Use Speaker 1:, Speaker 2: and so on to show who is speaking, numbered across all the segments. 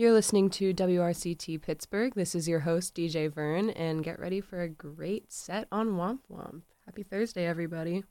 Speaker 1: You're listening to WRCT Pittsburgh. This is your host, DJ Vern, and get ready for a great set on Womp Womp. Happy Thursday, everybody.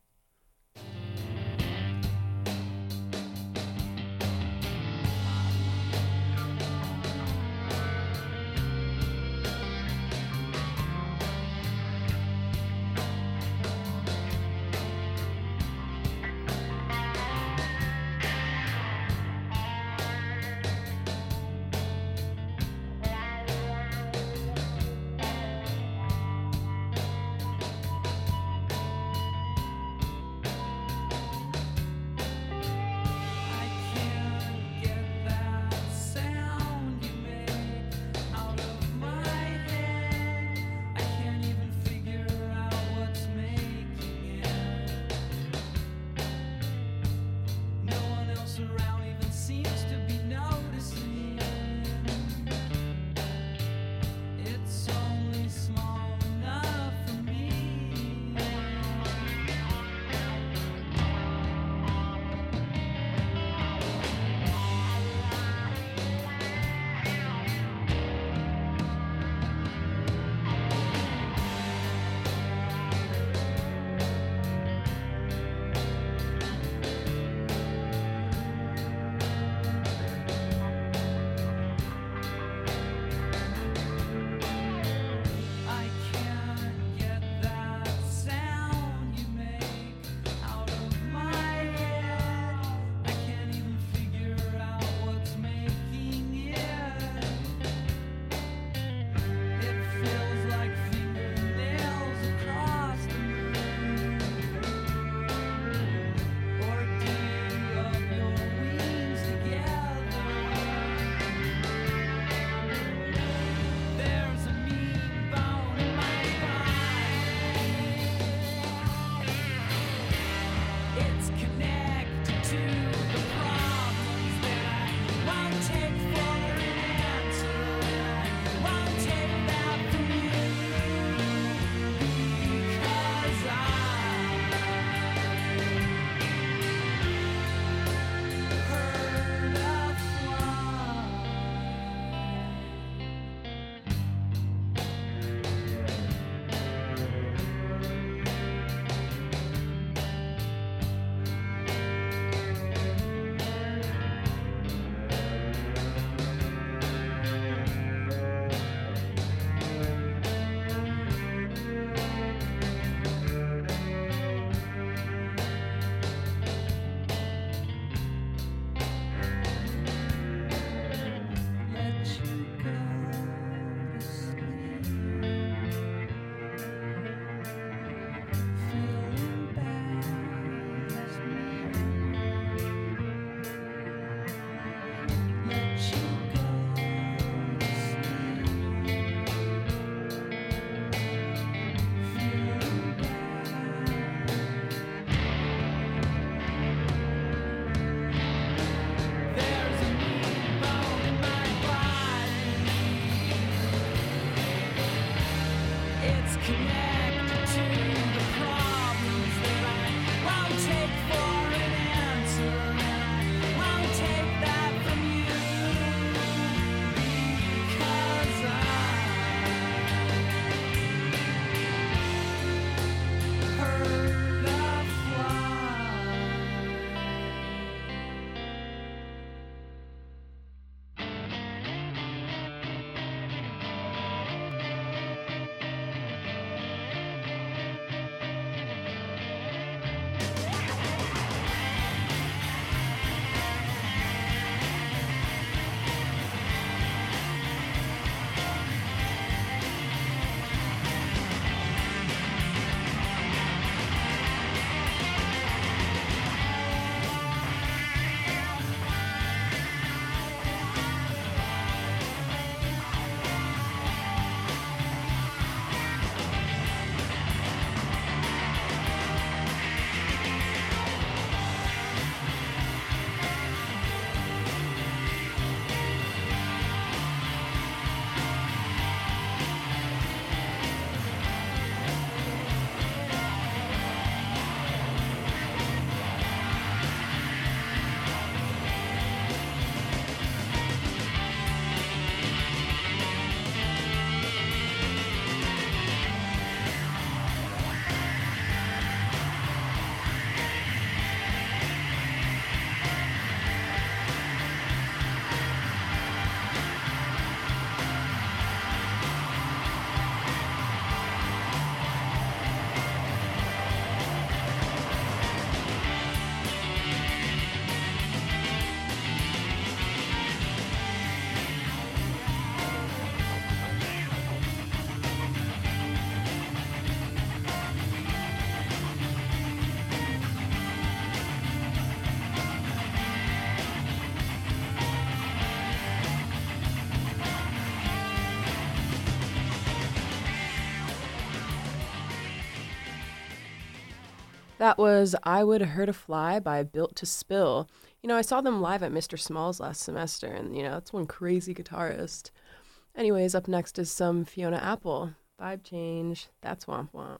Speaker 1: That was I Would Hurt a Fly by Built to Spill. You know, I saw them live at Mr. Smalls last semester, and, you know, that's one crazy guitarist. Anyways, up next is some Fiona Apple. Vibe Change, that's Womp Womp.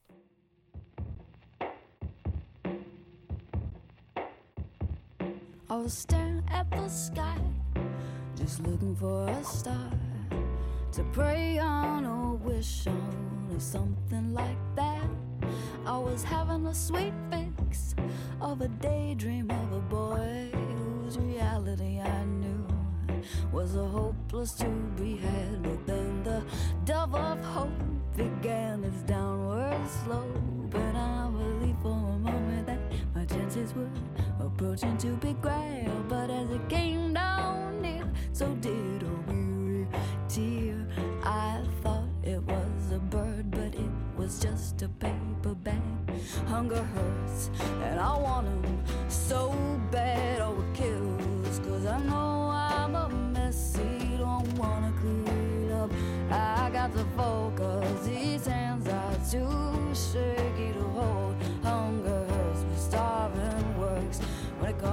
Speaker 2: I was staring at the sky, just looking for a star to pray on or wish on or something like that. I was having a sweet fix of a daydream of a boy whose reality I knew was a hopeless to be had. But then the dove of hope began its downward slope, and I believed for a moment that my chances were approaching to be grabbed. But as it came down near, so did a weary tear. I thought it was a bird, but it was just a paper bag. Hunger hurts, and I want him so bad. Oh, it kills, 'cause I know I'm a messy, don't wanna clean up. I got to focus, these hands are too shaky to hold. Hunger hurts, but starving works when it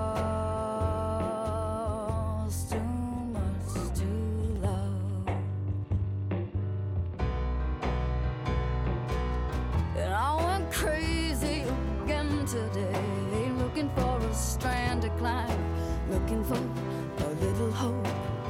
Speaker 2: costs too much to love. And I went crazy again today, looking for a strand to climb, looking for a little hope.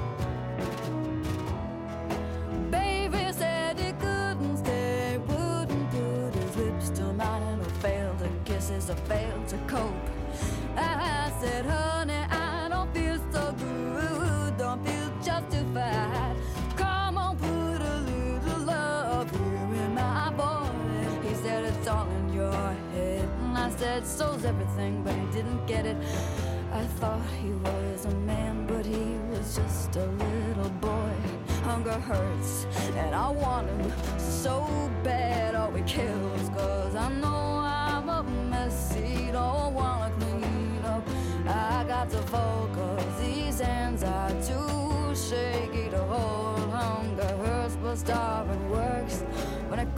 Speaker 2: Baby said he couldn't stay, wouldn't put his lips to mine, and I failed to kisses, I failed to cope. I said, honey, I don't feel so good, don't feel justified. Come on, put a little love here in my voice. He said, it's all in your head. And I said, so's everything, but he didn't get it. I thought he was a man, but he was just a little boy. Hunger hurts, and I want him so bad. Oh, it kills, 'cause I know I'm a messy, don't wanna clean up. I got to focus, these hands are too shaky to hold. Hunger hurts, but starving works when it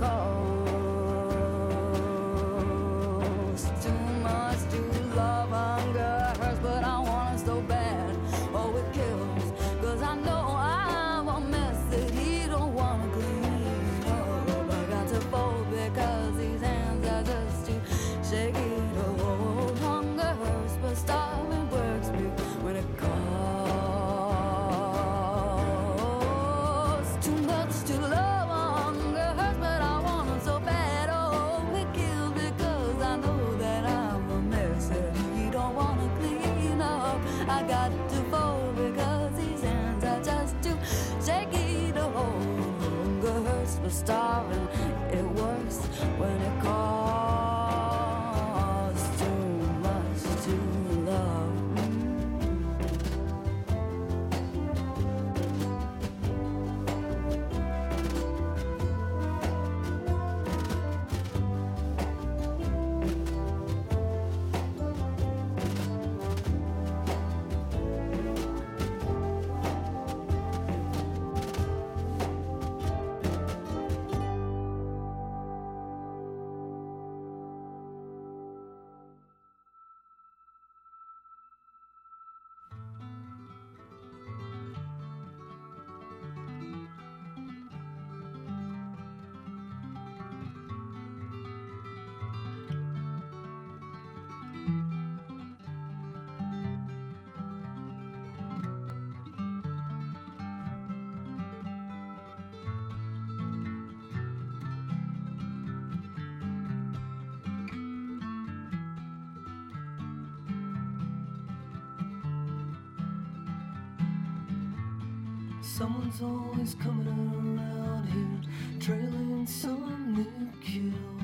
Speaker 2: costs too much to love. Hunger hurts, but I want it so bad. Oh, it kills, 'cause I know I'm a mess that he don't wanna clean up. I got to fold because these hands are just too shaky to hold. Hunger hurts, but starving works me when it costs too much to love. Hunger hurts, but I want it so bad. Oh, it kills because I know that I'm a mess that he don't wanna clean up. I got to fold because these hands are just too shaky to hold. Hunger hurts, but starving, it works when it costs too much to love.
Speaker 3: Someone's always coming around here, trailing some new kill.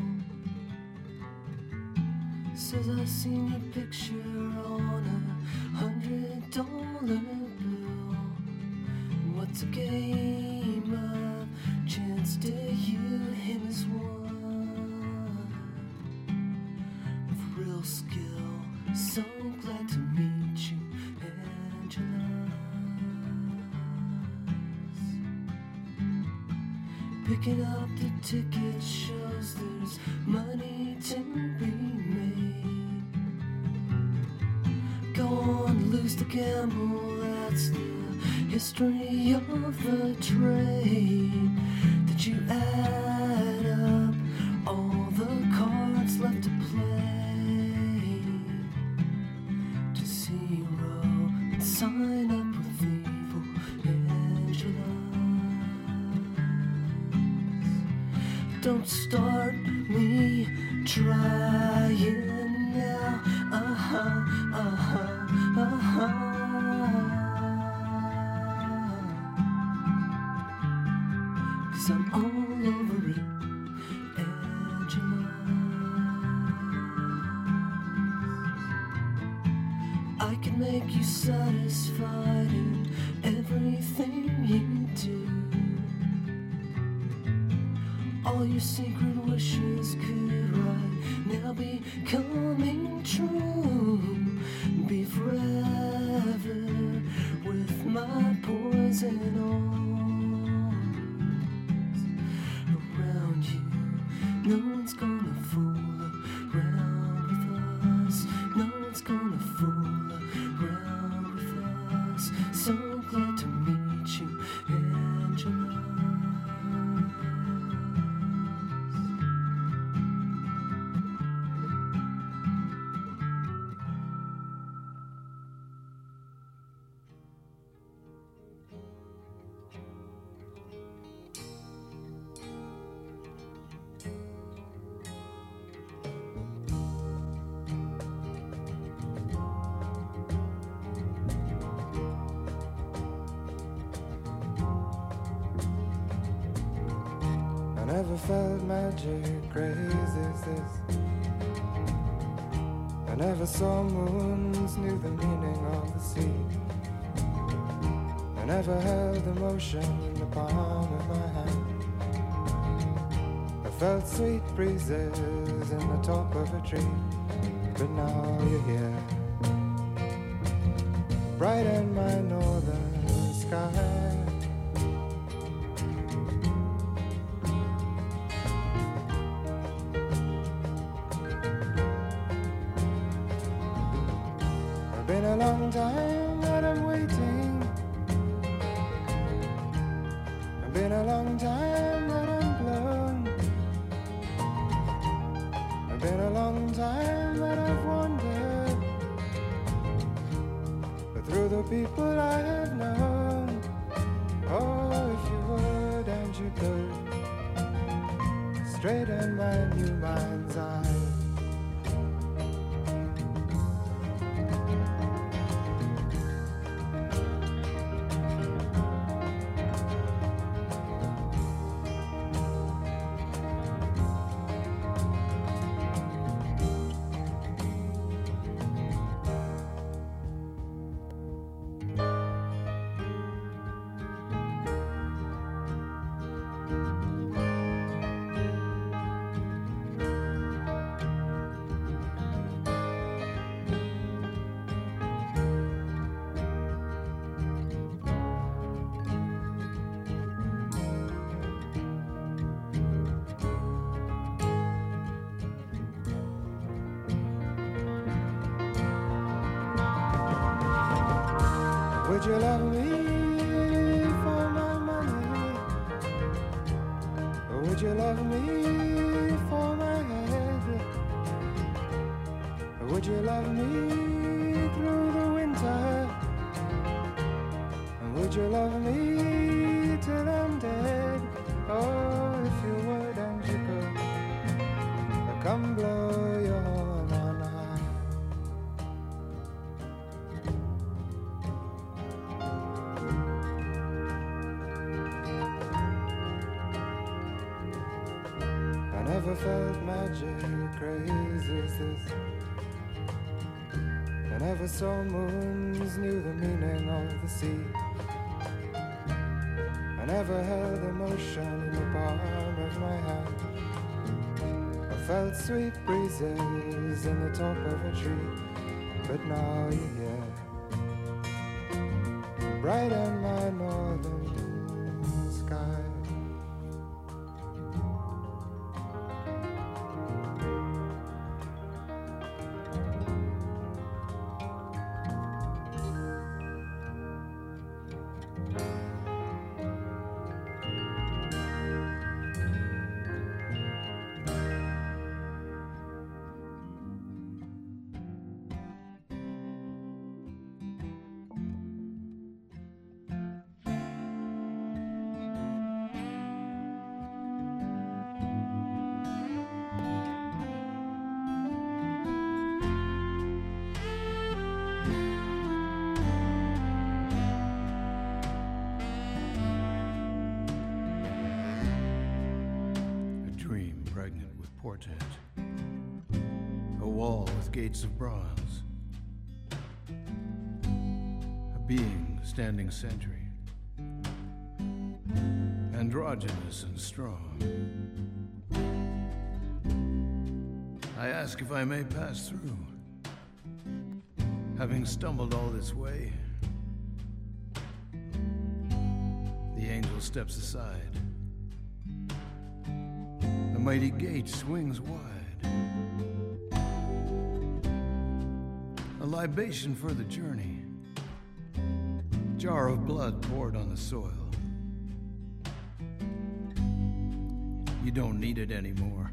Speaker 3: Says I seen your picture on $100 bill. What's a game of chance to you? Him is one with real skill. So glad to meet you, Angela. Picking up the ticket shows 'cause there's money to be made. Go on, lose the gamble, that's the history of the trade. That you add up all the cards left to play to zero and sign up with evil Angelas. Don't start me trying now. Cause I'm all over it, Angela. I can make you satisfied in everything you do. All your secret wishes could right now be coming true. Be forever with my poison arms around you. No one's gonna fool around with us. No one's gonna fool around with us. So glad to meet you, Angela.
Speaker 4: I never felt magic crazy as this. I never saw moons, knew the meaning of the sea. I never held emotion in the palm of my hand. I felt sweet breezes in the top of a tree. But now you're here, bright in my northern sky. Been a long time that I'm waiting. It's been a long time that I'm blown. It's been a long time that I've wandered, but through the people I have known. Oh, if you would and you could straighten my new mind's eye. Would you love me for my money? Or would you love me for my head? Or would you love me through the winter? And would you love me till I'm dead? Oh, if you would and you could, come blow your horn on high. I never felt magic crazy as this. I never saw moons, knew the meaning of the sea. I never held emotion in the palm of my hand. I felt sweet breezes in the top of a tree. But now you're here, bright in my northern sky.
Speaker 5: portent, a wall with gates of bronze, a being standing sentry, androgynous and strong. I ask if I may pass through, having stumbled all this way. The angel steps aside. The mighty gate swings wide. A libation for the journey. Jar of blood poured on the soil. You don't need it anymore.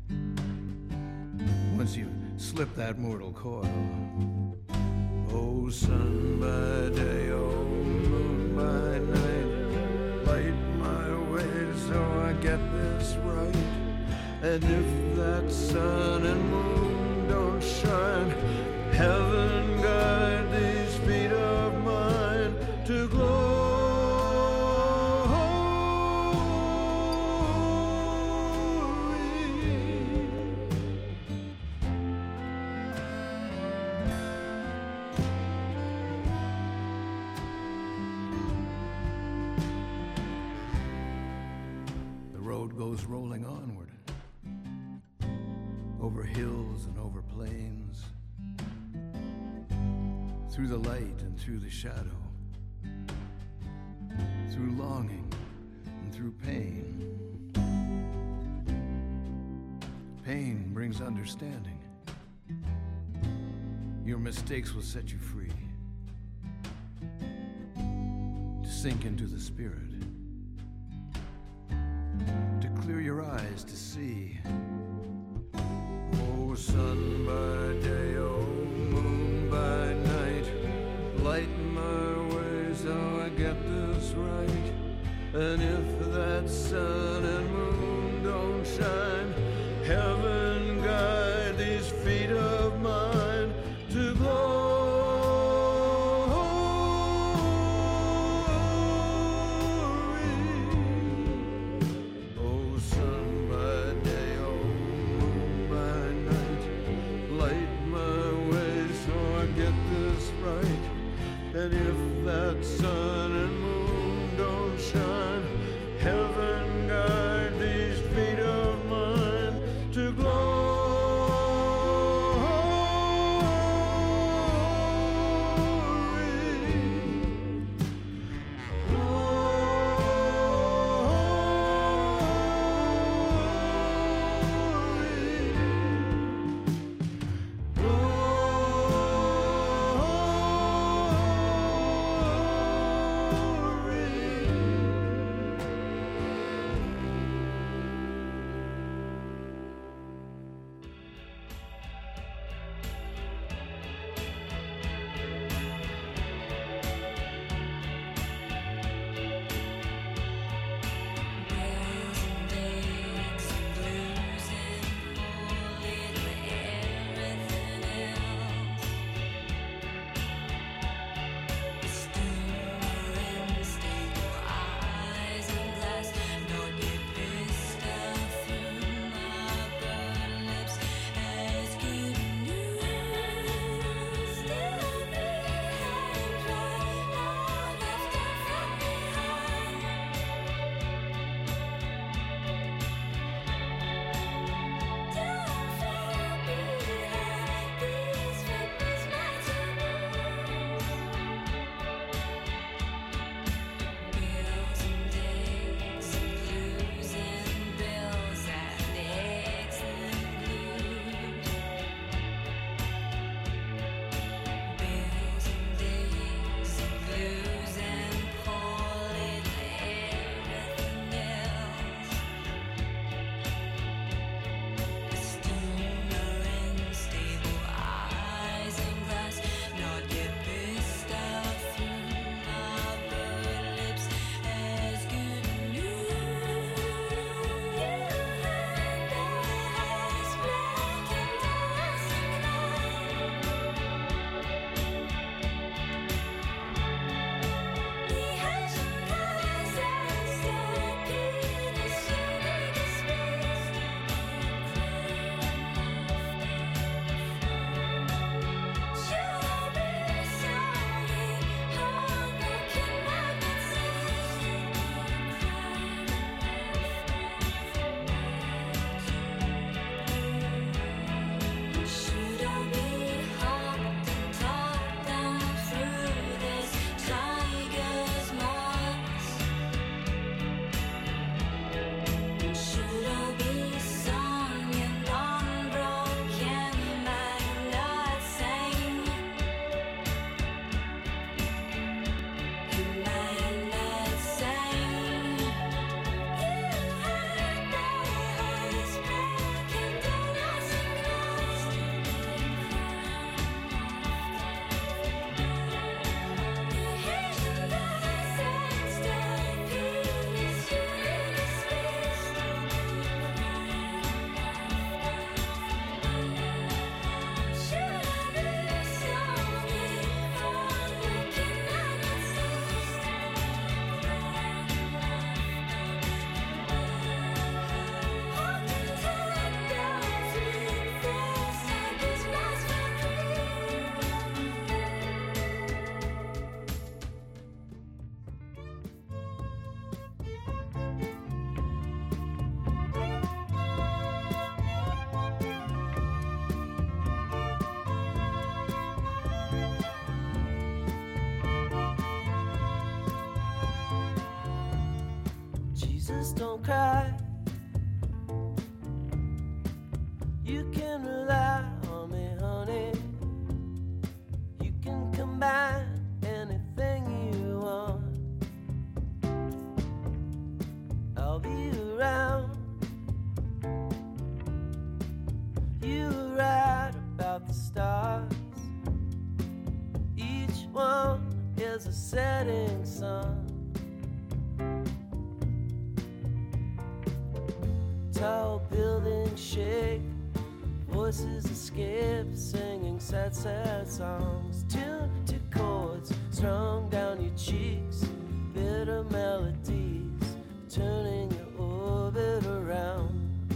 Speaker 5: Once you slip that mortal coil. Oh, sun by day, oh, moon by night, light my way so I get this right. And if that sun and moon don't shine, heaven guide these feet of mine to glory. Goes rolling onward, over hills and over plains, through the light and through the shadow, through longing and through pain. Pain brings understanding. Your mistakes will set you free, to sink into the spirit, clear your eyes to see. Oh, sun by day, oh, moon by night, lighten my way so I get this right. And if that sun and moon don't shine, heaven guide these feet of mine to glory. And if that sun and moon don't shine, heaven
Speaker 3: Roses don't cry. You can rely on me, honey. You can combine anything you want. I'll be around. You were right about the stars. Each one is a setting sun. Tall buildings shake, voices escape, singing sad, sad songs. Tuned to chords strung down your cheeks, bitter melodies turning your orbit around.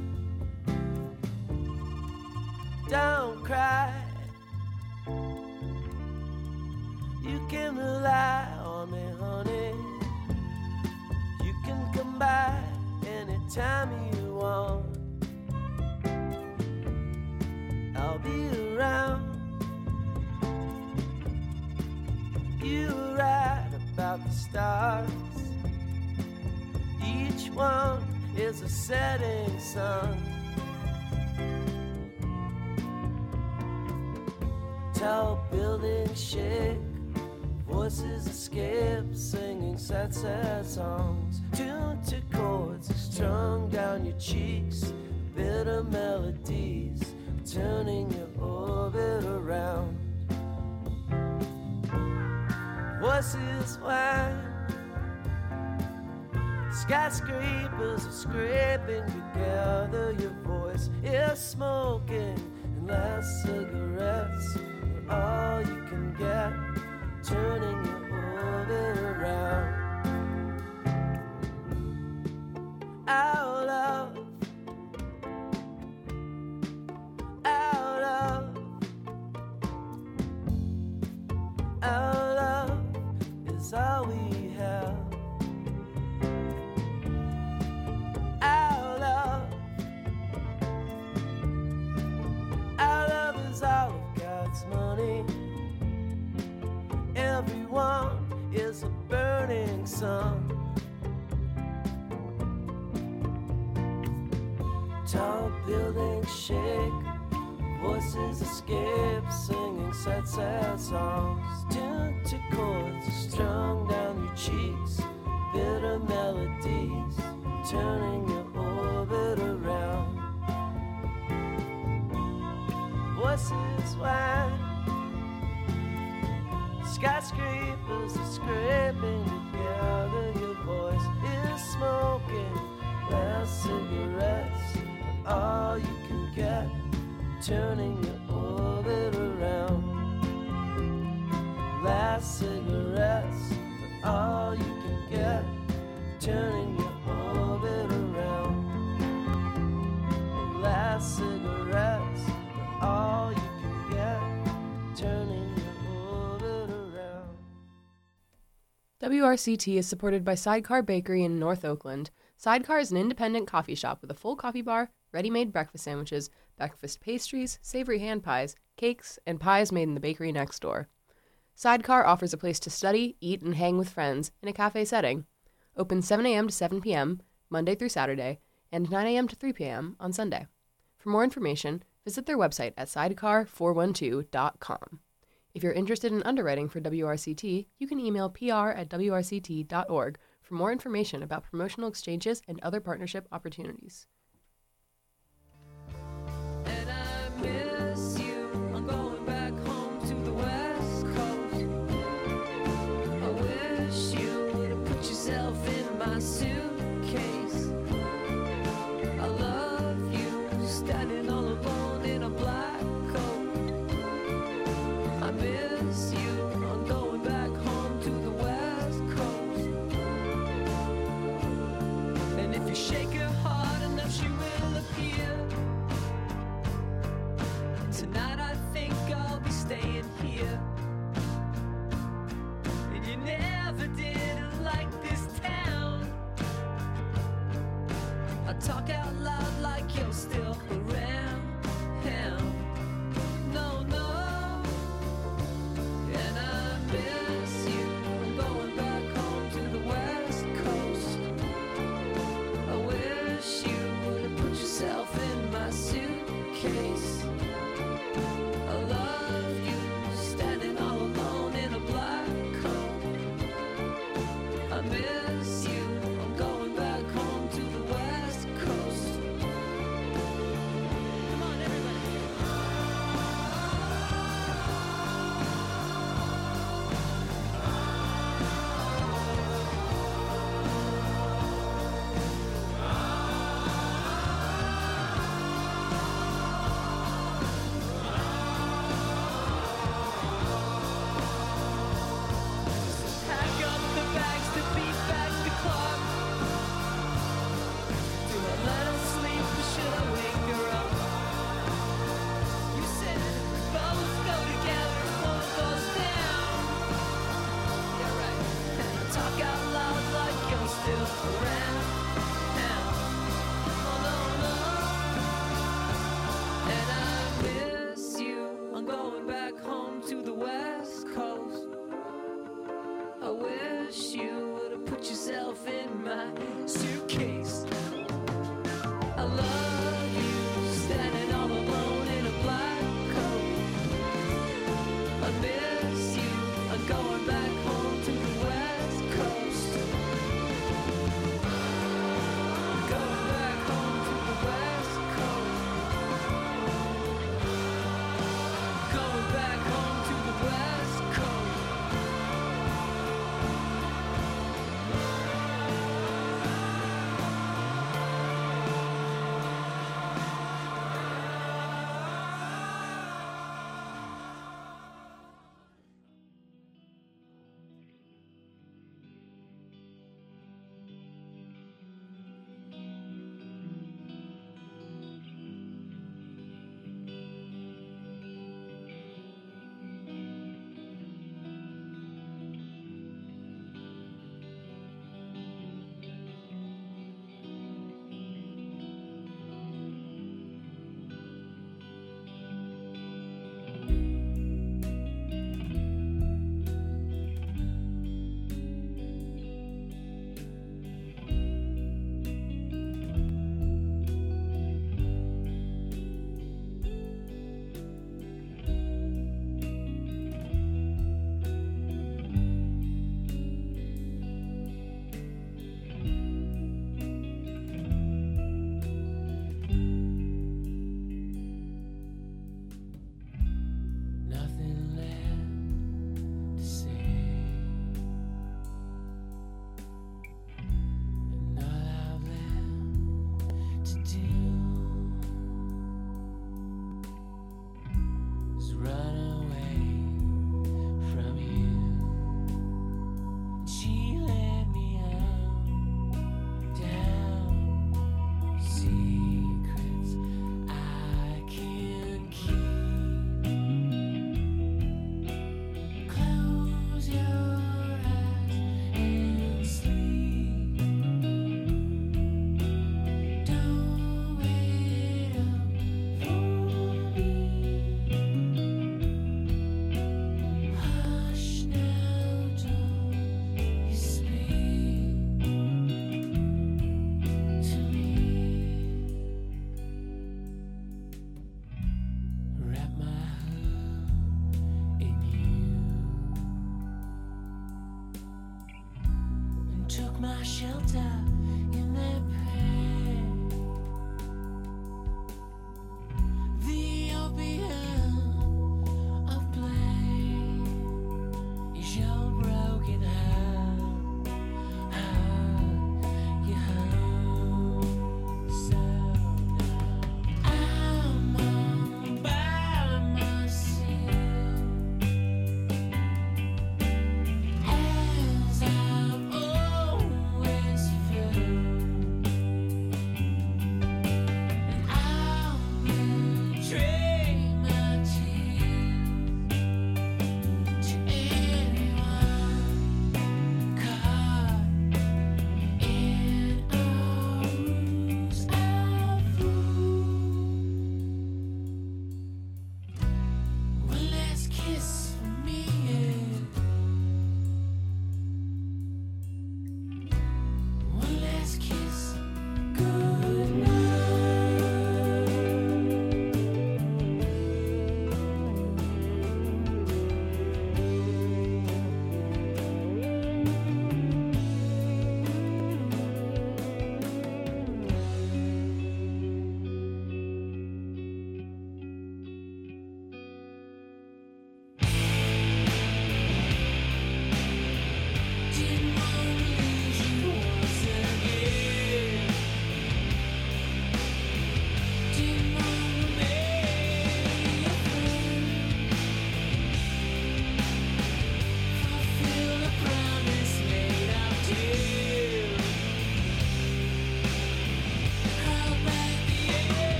Speaker 3: Don't cry. You can rely on me, honey. You can come by anytime you want. I'll be around. You were right about the stars. Each one is a setting sun. Tall buildings shake, voices escape, singing sad, sad songs. Tuned to chords strung down your cheeks, bitter melodies turning your orbit around. Voices whine, skyscrapers are scraping together. Your voice is smoking, and last cigarettes are all you can get, turning your orbit around. Our love, our love, our love is all we have. Our love is all of God's money. Everyone is a burning sun. Tall buildings shake, voices escape, singing sad, sad songs. Tuned to chords strung down your cheeks, bitter melodies turning your orbit around. Voices whine, skyscrapers are scraping together. Your voice is smoking, last cigarettes are all you can get, turning your orbit around. Last cigarettes are all you can get, turning your orbit around. Last cigarettes are all you can get, turning your orbit around.
Speaker 1: WRCT is supported by Sidecar Bakery in North Oakland. Sidecar is an independent coffee shop with a full coffee bar, ready-made breakfast sandwiches, breakfast pastries, savory hand pies, cakes, and pies made in the bakery next door. Sidecar offers a place to study, eat, and hang with friends in a cafe setting. Open 7 a.m. to 7 p.m., Monday through Saturday, and 9 a.m. to 3 p.m. on Sunday. For more information, visit their website at sidecar412.com. If you're interested in underwriting for WRCT, you can email pr@wrct.org for more information about promotional exchanges and other partnership opportunities.
Speaker 3: And I miss you. I'm going back home to the West Coast. I wish you would have put yourself in my suitcase. I love you, standing all alone in a black coat. I miss you. I'm going back home to the West Coast. And if you shake her hard enough, she will appear. Tonight I think I'll be staying here. And you never did like this town. I talk out loud like you're still around. No, no. And I miss you. I'm going back home to the West Coast.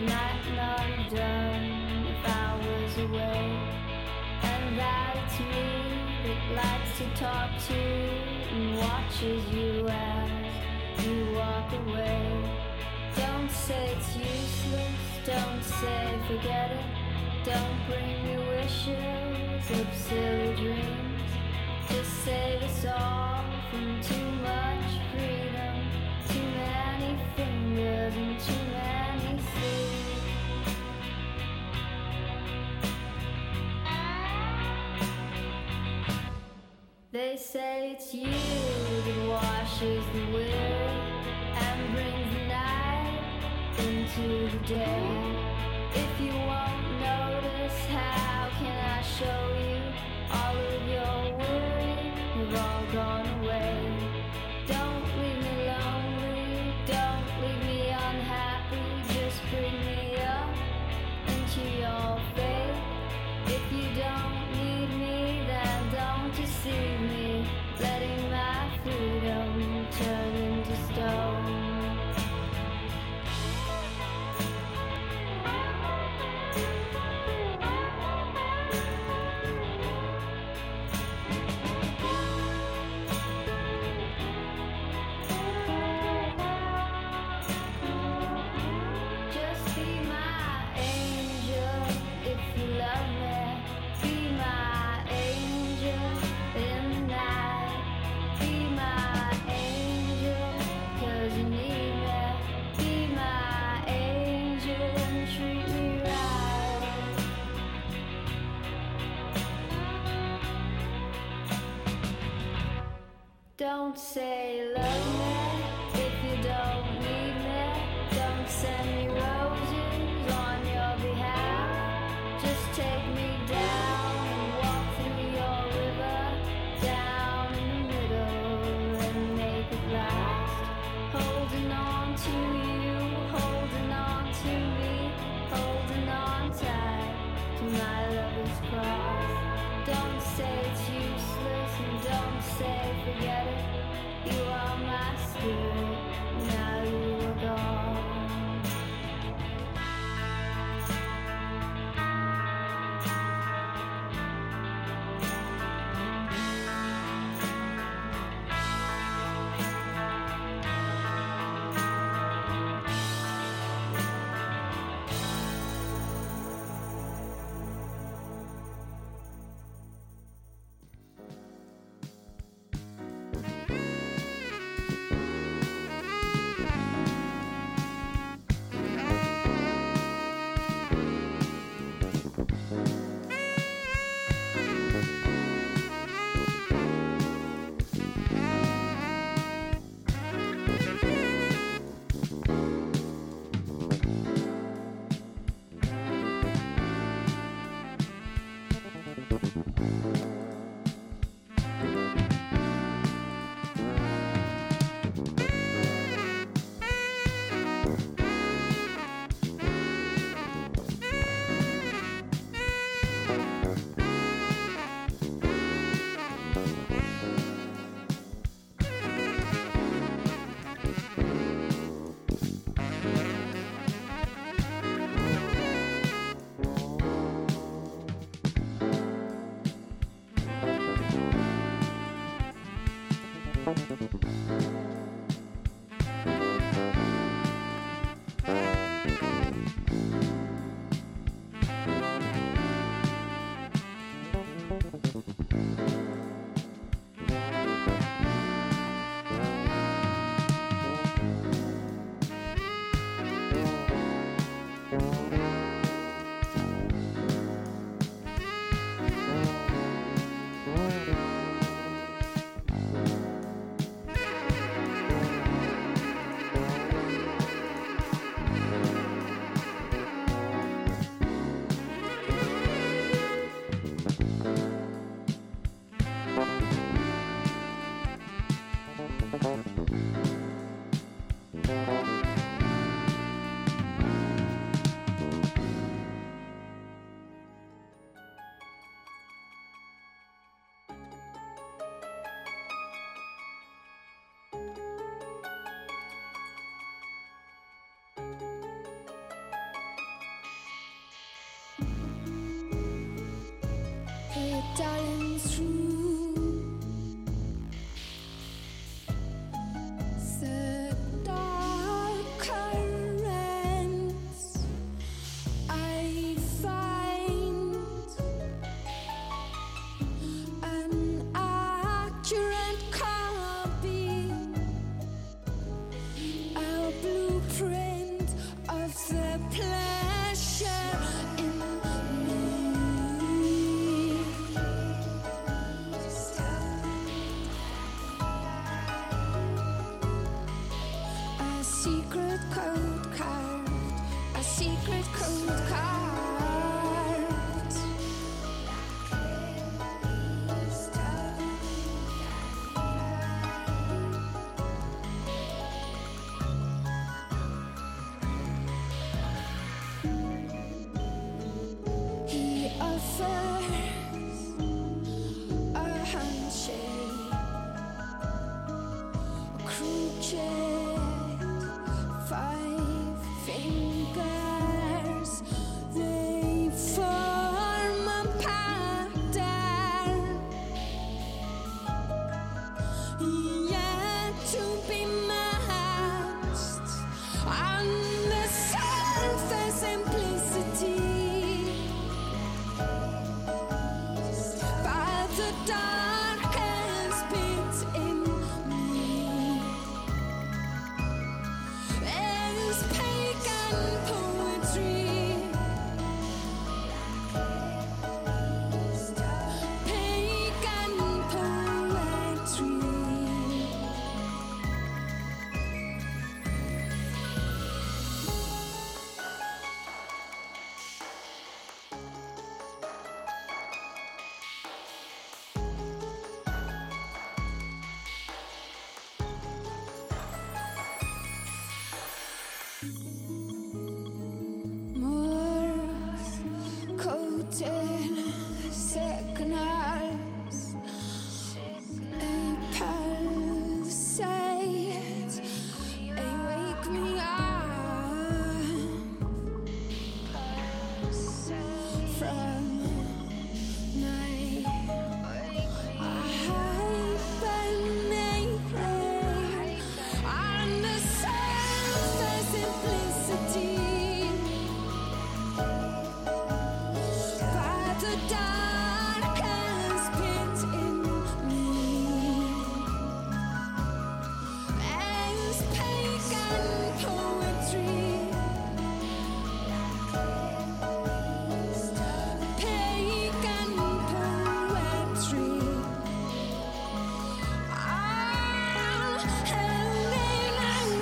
Speaker 2: might not have done if I was away. And that it's me that likes to talk to and watches you as you walk away. Don't say it's useless, don't say forget it. Don't bring me wishes of silly dreams. Just save us all from too much freedom, too many fingers and too many sleeves. They say it's you that washes the weary and brings the night into the day. If you won't notice, how can I show you all of your worry have all gone away? Don't leave me lonely, don't leave me unhappy, just bring me up into your faith. If you don't need me, then don't deceive me, letting my freedom turn into stone. Just be my angel if you love me. Be my angel in the night. Be my angel 'cause you need me. Be my angel and treat me right. Don't say you love me if you don't need me. Don't send me roses on your behalf. Just take me down and walk through your river, down in the middle and make it last. Holding on to you, holding on to me, holding on tight to my lover's cross. Don't say it's useless and don't say forget it. You are my spirit, now you are gone. darling, through the dark currents, I find an accurate copy, a blueprint of the pleasure in me. A secret code carved, a secret code carved. He offers a handshake, a crooked 5 fingers. They form a pattern yet to be matched on the surface simplicity. By the darkest bit in me is pagan poetry. Pagan poetry. Morse coded signals, a pulsate, wake me up from my hibernation on the surface simplicity. By the darkest pit in me is pagan poetry. Pagan poetry. Helen and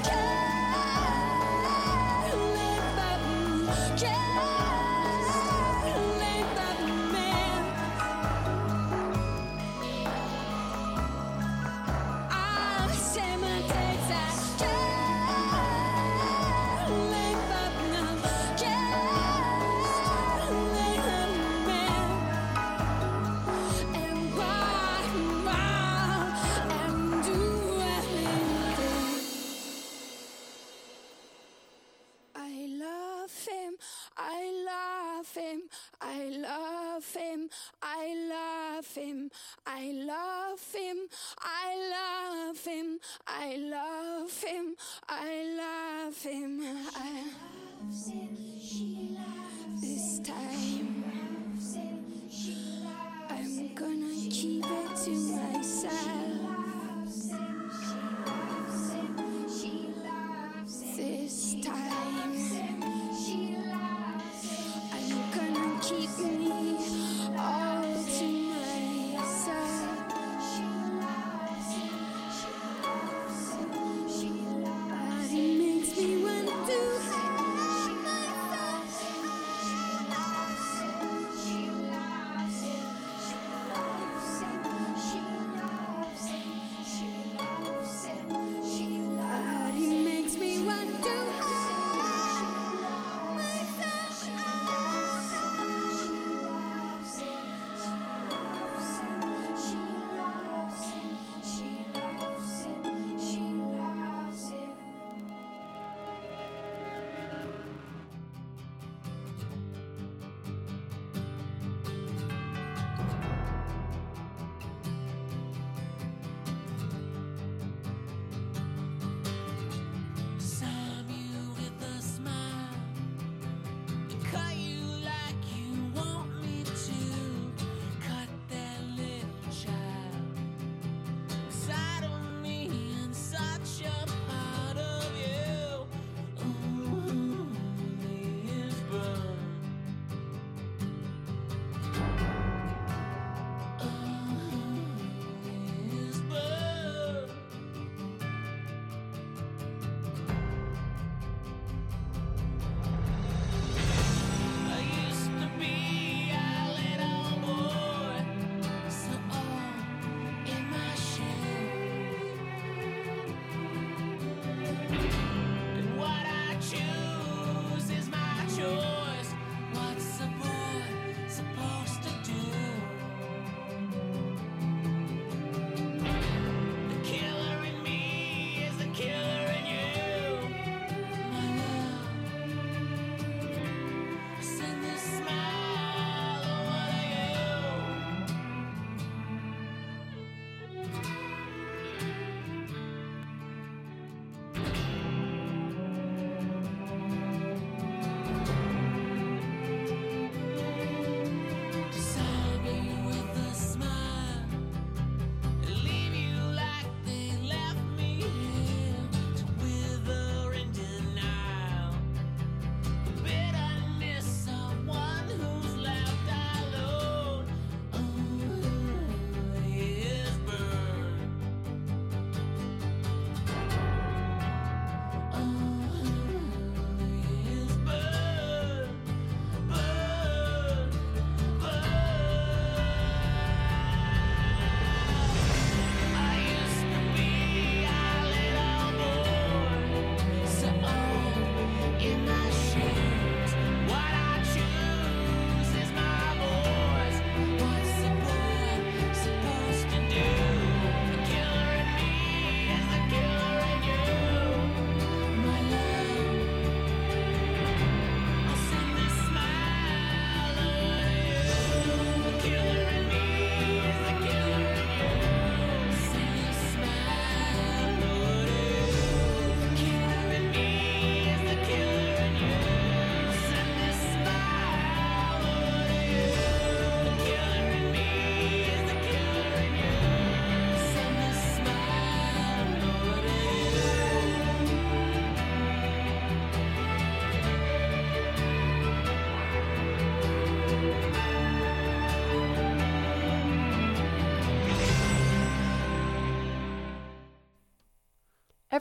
Speaker 2: I love him, I love him, I love him, I love him, I love him, I love him, I love him, I love him. This time I'm gonna keep it to myself. This time I'm gonna keep me all to myself. But it makes me want to hide myself. But it makes me want to hide myself.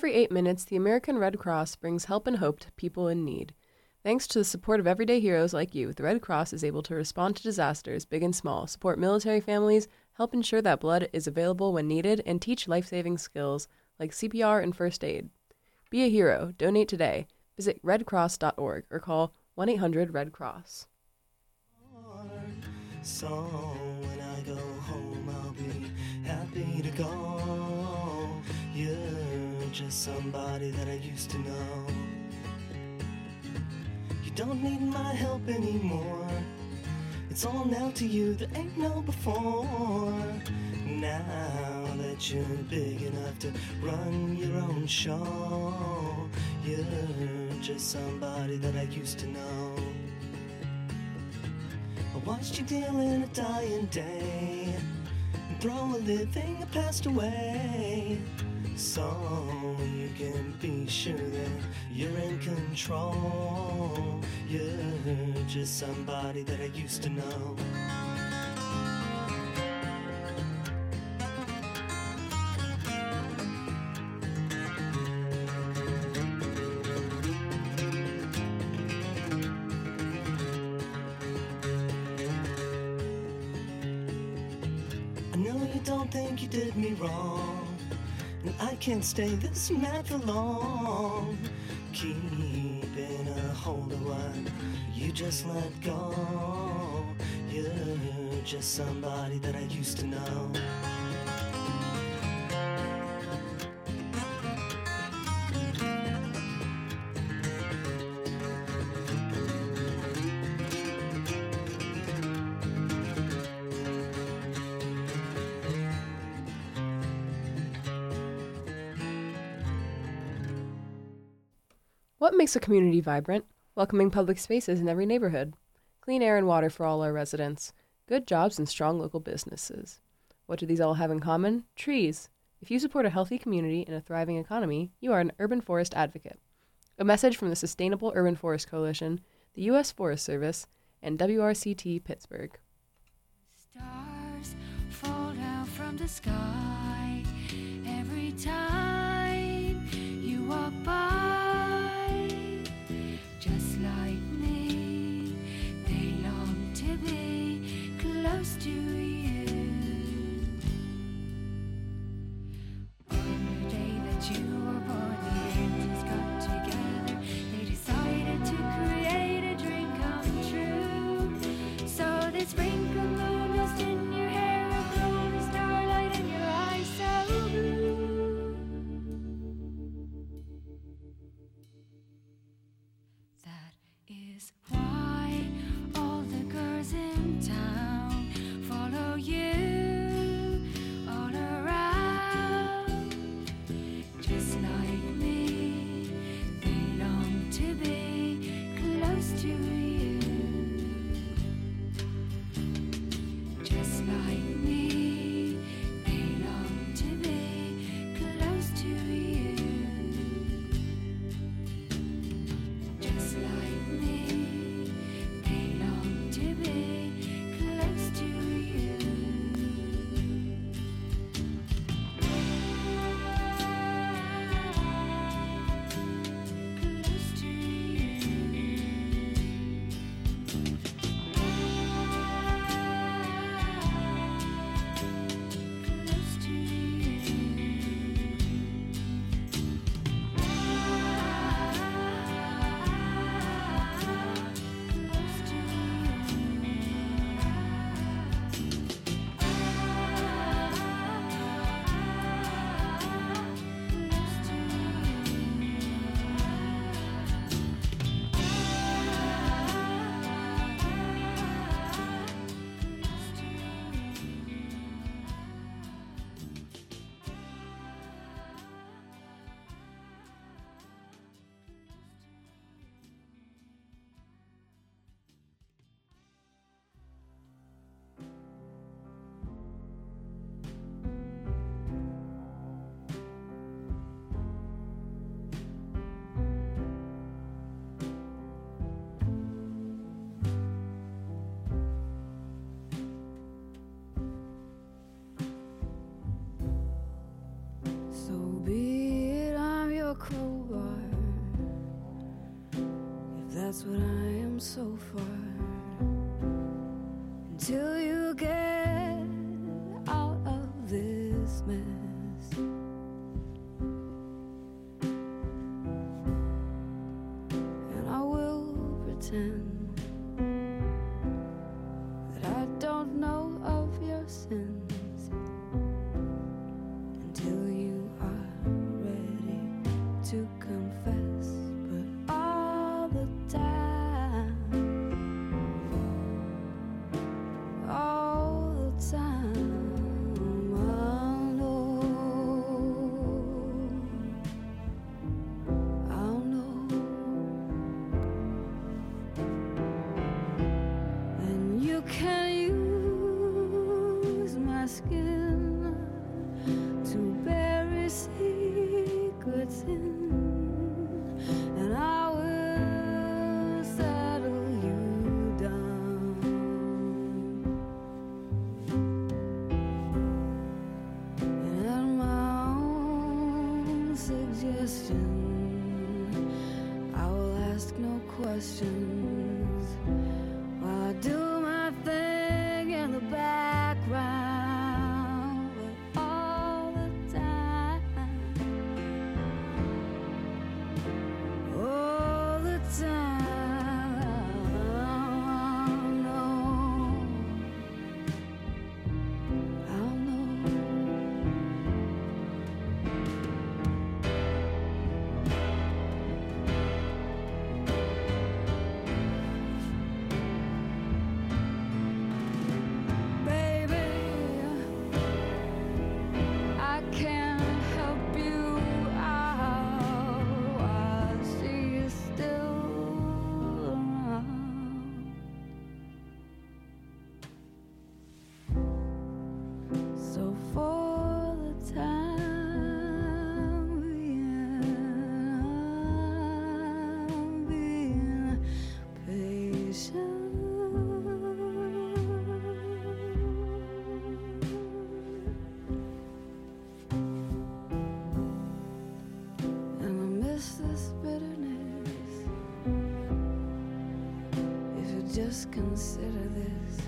Speaker 1: every 8 minutes, the American Red Cross brings help and hope to people in need. Thanks to the support of everyday heroes like you, the Red Cross is able to respond to disasters, big and small, support military families, help ensure that blood is available when needed, and teach life-saving skills like CPR and first aid. Be a hero. Donate today. Visit redcross.org or call 1-800-RED-CROSS.
Speaker 3: So when I go home, I'll be happy to go. You're just somebody that I used to know. You don't need my help anymore. It's all now to you, there ain't no before. Now that you're big enough to run your own show, you're just somebody that I used to know. I watched you deal in a dying day and throw a living that passed away, so you can be sure that you're in control. You're just somebody that I used to know. I know you don't think you did me wrong, and I can't stay this mad for long. Keeping a hold of what you just let go. You're just somebody that I used to know.
Speaker 1: What makes a community vibrant? Welcoming public spaces in every neighborhood. Clean air and water for all our residents. Good jobs and strong local businesses. What do these all have in common? Trees. If you support a healthy community and a thriving economy, you are an urban forest advocate. A message from the Sustainable Urban Forest Coalition, the U.S. Forest Service, and WRCT Pittsburgh.
Speaker 2: Stars fall down from the sky every time you walk by. Just like me, they long to be close to you. On the day that you were born, the angels got together. They decided to create a dream come true. So they sprinkled moon dust in your hair, a golden starlight in your eyes so blue. That is why all the girls in town follow you all around. Just like me, they long to be close to you. Just like me, they long to be close to you. Just like me. come so far until you get out of this mess. And I will pretend that I don't know of your sins until you are ready to confess. But all the time, all the time, I'll know. And you can use my skin to bury secrets in, and I will settle you down. And at my own suggestion, I will ask no questions while I do my thing in the background. But all the time, all the time, I'll know. I'll know. Baby, I can't help you out while she is still around. So for the time being, I'm being patient. And I miss this bitterness. If you just consider this,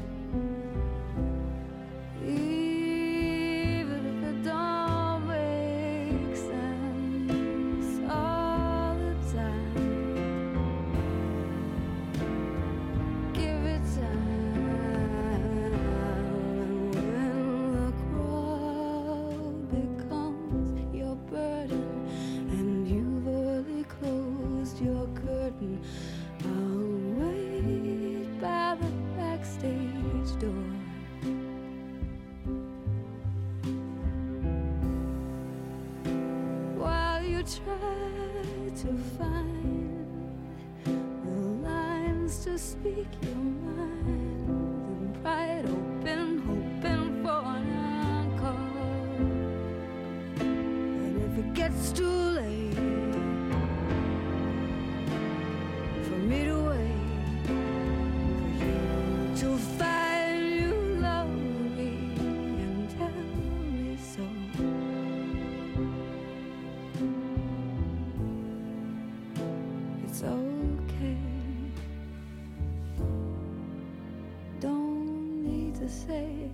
Speaker 2: even if it don't make sense all the time, give it time. And when the crowd becomes your burden and you've early closed your curtain, I'll wait by the backstage door. While you try to find the lines to speak your mind, and pride open, hoping for an encore. And if it gets too late for me to wait for you to find you love me and tell me so, it's okay. Don't need to say it.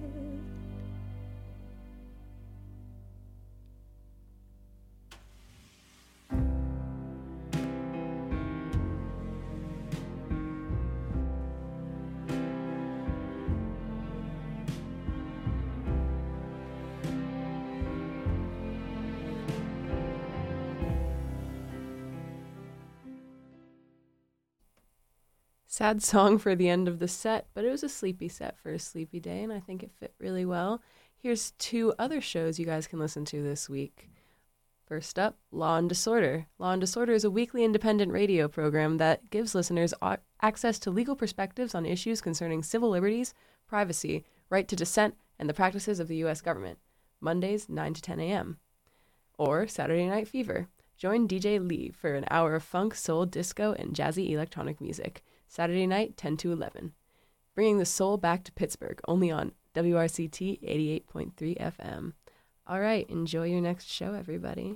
Speaker 1: Sad song for the end of the set, but it was a sleepy set for a sleepy day, and I think it fit really well. Here's 2 other shows you guys can listen to this week. First up, Law and Disorder. Law and Disorder is a weekly independent radio program that gives listeners access to legal perspectives on issues concerning civil liberties, privacy, right to dissent, and the practices of the U.S. government. Mondays, 9 to 10 a.m. Or Saturday Night Fever. Join DJ Lee for an hour of funk, soul, disco, and jazzy electronic music. Saturday night, 10 to 11. Bringing the soul back to Pittsburgh, only on WRCT 88.3 FM. All right, enjoy your next show, everybody.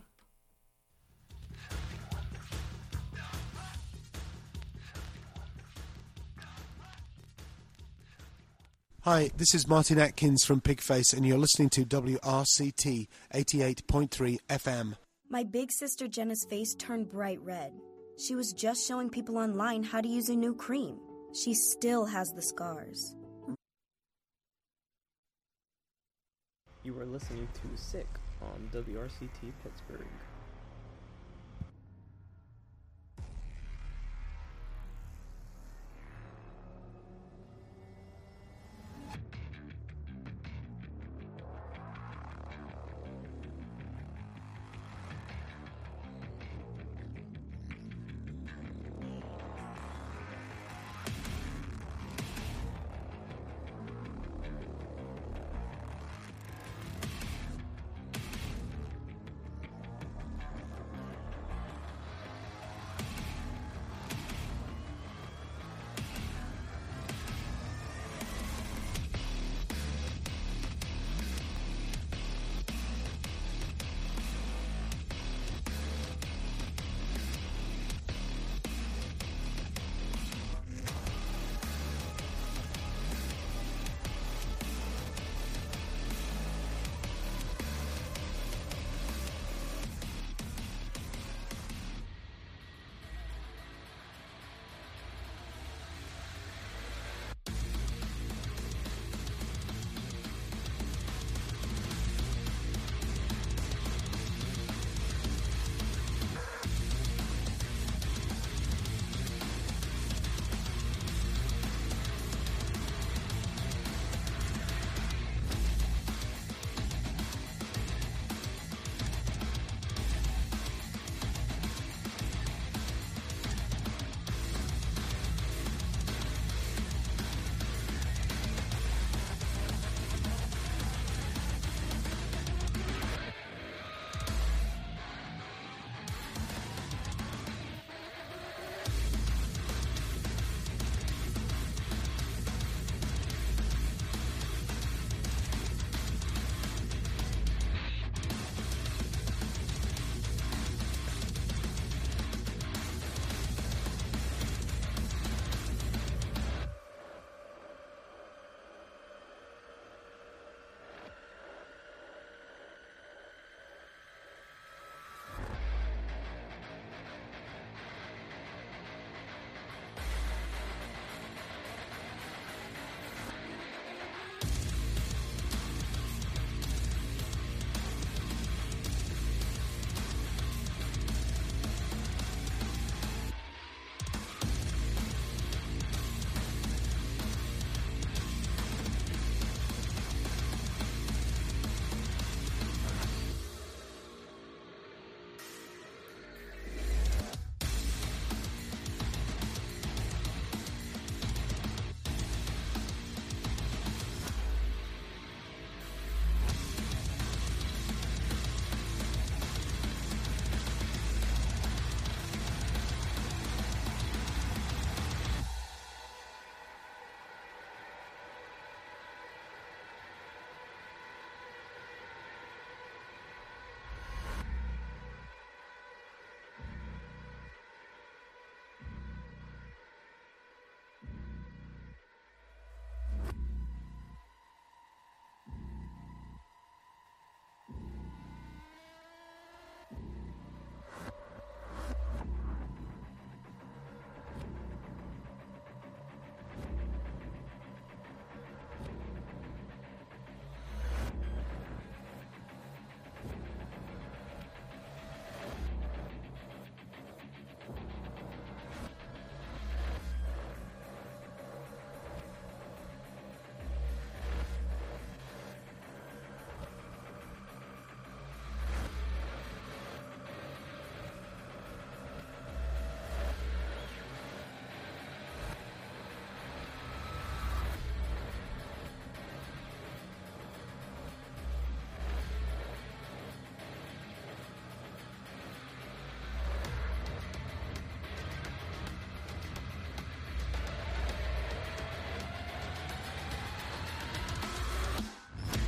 Speaker 6: Hi, this is Martin Atkins from Pigface, and you're listening to WRCT 88.3 FM.
Speaker 7: My big sister Jenna's face turned bright red. She was just showing people online how to use a new cream. She still has the scars.
Speaker 8: You are listening to Sick on WRCT Pittsburgh.